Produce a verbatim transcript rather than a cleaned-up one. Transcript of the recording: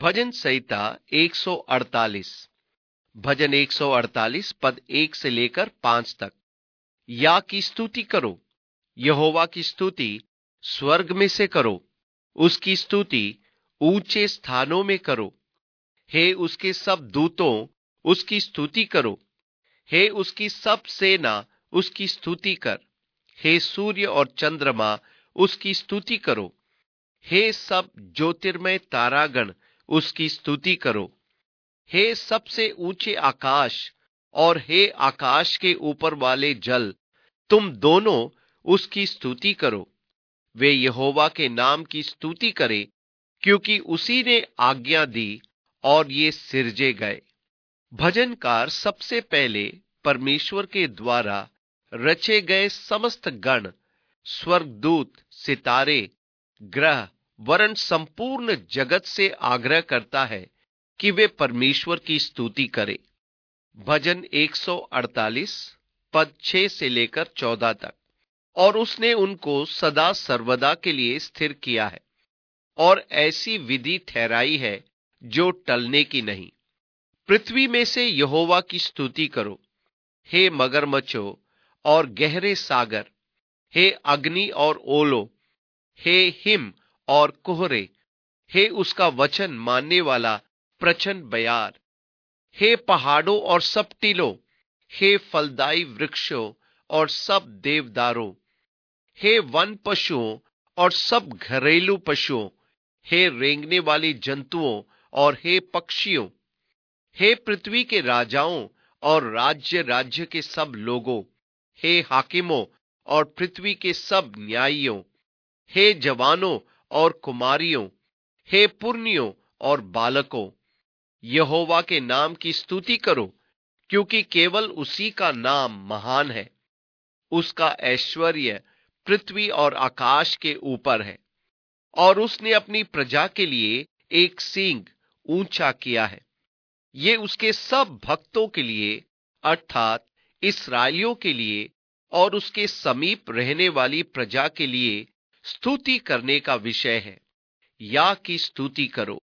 भजन संहिता एक सौ अड़तालीस। भजन एक सौ अड़तालीस पद एक से लेकर पांच तक। या की स्तुति करो, यहोवा की स्तुति स्वर्ग में से करो, उसकी स्तुति ऊंचे स्थानों में करो। हे उसके सब दूतों, उसकी स्तुति करो। हे उसकी सब सेना, उसकी स्तुति कर। हे सूर्य और चंद्रमा, उसकी स्तुति करो। हे सब ज्योतिर्मय तारागण, उसकी स्तुति करो। हे सबसे ऊंचे आकाश और हे आकाश के ऊपर वाले जल, तुम दोनों उसकी स्तुति करो। वे यहोवा के नाम की स्तुति करें, क्योंकि उसी ने आज्ञा दी और ये सिरजे गए। भजनकार सबसे पहले परमेश्वर के द्वारा रचे गए समस्त गण, स्वर्गदूत, सितारे, ग्रह वरन संपूर्ण जगत से आग्रह करता है कि वे परमेश्वर की स्तुति करें। भजन एक सौ अड़तालीस पद छह से लेकर चौदह तक। और उसने उनको सदा सर्वदा के लिए स्थिर किया है और ऐसी विधि ठहराई है जो टलने की नहीं। पृथ्वी में से यहोवा की स्तुति करो। हे मगरमच्छों और गहरे सागर, हे अग्नि और ओलो, हे हिम और कोहरे, हे उसका वचन मानने वाला प्रचंड बयार, हे पहाड़ों और सब टीलों, हे फलदायी वृक्षों और सब देवदारों, हे वन पशुओं और सब घरेलू पशुओं, हे रेंगने वाली जंतुओं और हे पक्षियों, हे पृथ्वी के राजाओं और राज्य राज्य के सब लोगों, हे हाकिमों और पृथ्वी के सब न्यायियों, हे जवानों और कुमारियों, हे पुरनियों और बालकों, यहोवा के नाम की स्तुति करो, क्योंकि केवल उसी का नाम महान है। उसका ऐश्वर्य पृथ्वी और आकाश के ऊपर है, और उसने अपनी प्रजा के लिए एक सींग ऊंचा किया है। ये उसके सब भक्तों के लिए अर्थात इस्राएलियों के लिए और उसके समीप रहने वाली प्रजा के लिए स्तुति करने का विषय है। या की स्तुति करो।